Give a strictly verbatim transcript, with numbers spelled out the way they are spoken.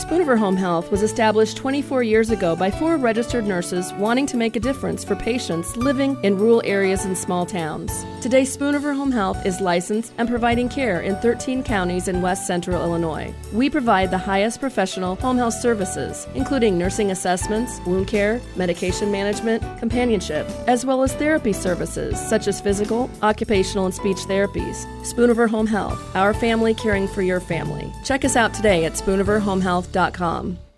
Spooniver Home Health was established twenty-four years ago by four registered nurses wanting to make a difference for patients living in rural areas and small towns. Today, Spooniver Home Health is licensed and providing care in thirteen counties in west central Illinois. We provide the highest professional home health services, including nursing assessments, wound care, medication management, companionship, as well as therapy services such as physical, occupational, and speech therapies. Spooniver Home Health, our family caring for your family. Check us out today at spooniver home health dot com.